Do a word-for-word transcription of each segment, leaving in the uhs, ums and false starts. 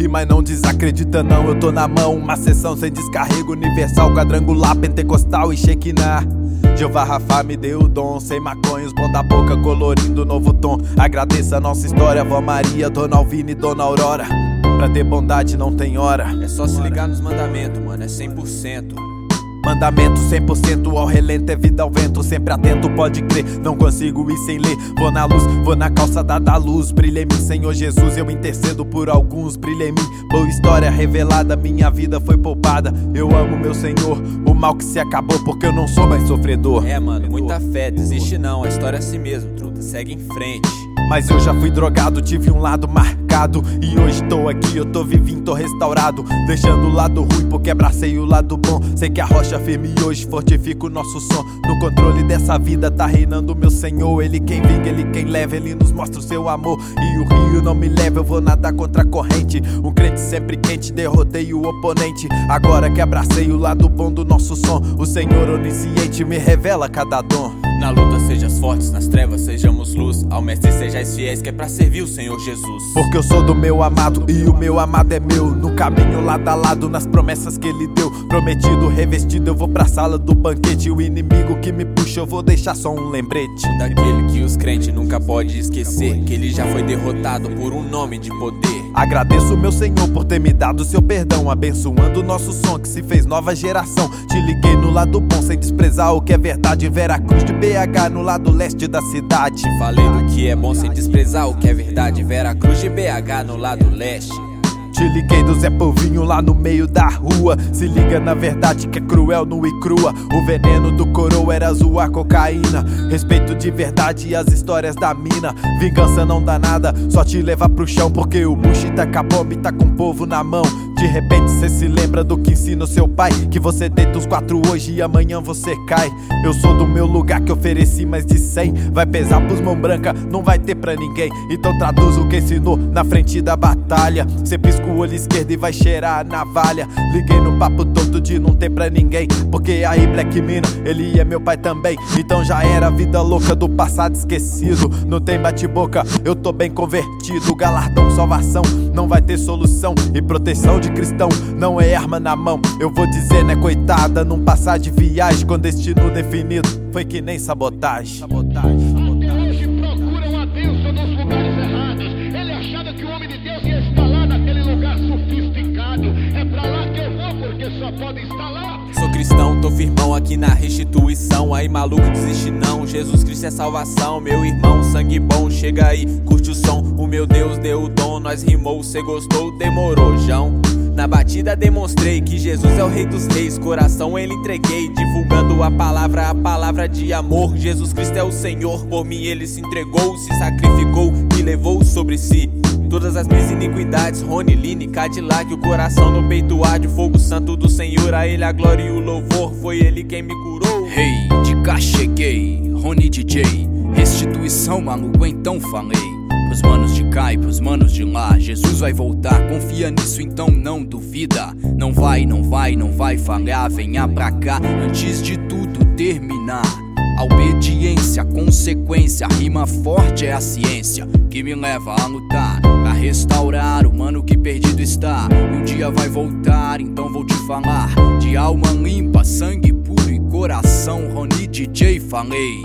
sorri, mas não desacredita não. Eu tô na mão, uma sessão sem descarrego universal, quadrangular, pentecostal e Shekinah. Jeová Rafa me deu o dom, sem maconhos, bom da boca, colorindo novo tom. Agradeça a nossa história, Vó Maria, Dona Alvina e Dona Aurora. Pra ter bondade não tem hora. É só se ligar nos mandamentos, mano, é cem por cento. Mandamento cem por cento ao relento, é vida ao vento, sempre atento, pode crer, não consigo ir sem ler. Vou na luz, vou na calçada da luz, brilha em mim, Senhor Jesus, eu intercedo por alguns, brilha em mim. Boa história revelada, minha vida foi poupada. Eu amo meu Senhor, o mal que se acabou, porque eu não sou mais sofredor. É, mano, muita fé, desiste não, a história é assim mesmo, truta, segue em frente. Mas eu já fui drogado, tive um lado marcado, e hoje tô aqui, eu tô vivinho, tô restaurado, deixando o lado ruim porque abracei o lado bom. Sei que a rocha firme hoje fortifica o nosso som. No controle dessa vida tá reinando meu Senhor. Ele quem vinga, ele quem leva, ele nos mostra o seu amor. E o rio não me leva, eu vou nadar contra a corrente. Um crente sempre quente, derrotei o oponente. Agora que abracei o lado bom do nosso som, o Senhor onisciente me revela cada dom. Na luta sejas fortes, nas trevas sejamos luz. Ao mestre sejais fiéis, que é pra servir o Senhor Jesus. Porque eu sou do meu amado e o meu amado é meu. No caminho lado a lado, nas promessas que ele deu. Prometido, revestido, eu vou pra sala do banquete. O inimigo que me puxa, eu vou deixar só um lembrete. Daquele que os crentes nunca podem esquecer, que ele já foi derrotado por um nome de poder. Agradeço meu Senhor por ter me dado seu perdão, abençoando o nosso som que se fez nova geração. Te liguei no lado bom sem desprezar o que é verdade. Veracruz de B H no lado leste da cidade. Falei do que é bom sem desprezar o que é verdade. Veracruz de B H no lado leste. Te liguei do Zé Povinho lá no meio da rua. Se liga na verdade que é cruel, nua e crua. O veneno do coroa era zoar cocaína. Respeito de verdade e as histórias da mina. Vingança não dá nada, só te leva pro chão. Porque o Mushi tá com a bomba e tá com o povo na mão. De repente cê se lembra do que ensina o seu pai, que você deita os quatro hoje e amanhã você cai. Eu sou do meu lugar que ofereci mais de cem. Vai pesar pros mão branca, não vai ter pra ninguém. Então traduz o que ensinou na frente da batalha. Cê pisca o olho esquerdo e vai cheirar a navalha. Liguei no papo todo de não ter pra ninguém, porque aí Black Mina, ele é meu pai também. Então já era a vida louca do passado esquecido. Não tem bate-boca, eu tô bem convertido. Galardão, salvação, não vai ter solução. E proteção de cristão, não é arma na mão. Eu vou dizer, né, coitada, num passar de viagem, com destino definido, foi que nem sabotagem. Sabotagem. Hoje procuram a bênção nos lugares errados. Ele achava que o homem de Deus ia estar lá naquele lugar sofisticado. É pra lá que eu vou, porque só pode estar lá. Sou cristão, tô firmão aqui na restituição. Aí maluco, desiste não, Jesus Cristo é salvação. Meu irmão, sangue bom, chega aí, curte o som. O meu Deus deu o dom, nós rimou, cê gostou, demorou, João. Na batida demonstrei que Jesus é o rei dos reis. Coração ele entreguei, divulgando a palavra, a palavra de amor. Jesus Cristo é o Senhor, por mim ele se entregou, se sacrificou e levou sobre si todas as minhas iniquidades. Rony, Line, Cadillac, o coração no peito arde. Fogo santo do Senhor, a ele a glória e o louvor. Foi ele quem me curou. Hey, de cá cheguei, Rony D J. Restituição, maluco, então falei. Pros manos de cá e pros manos de lá, Jesus vai voltar, confia nisso então não duvida. Não vai, não vai, não vai falhar, venha pra cá antes de tudo terminar. A obediência, a consequência, a rima forte é a ciência que me leva a lutar pra restaurar o mano que perdido está. E um dia vai voltar, então vou te falar de alma limpa, sangue puro e coração. Rony D J falei.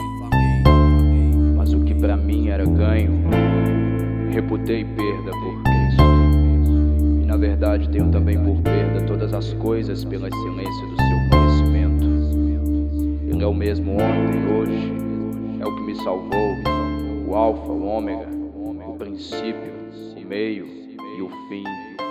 Mas o que pra mim era ganho, reputei perda por Cristo. E na verdade tenho também por perda todas as coisas pela excelência do seu conhecimento. Ele é o mesmo ontem e hoje, é o que me salvou, o alfa, o ômega, o princípio, o meio e o fim.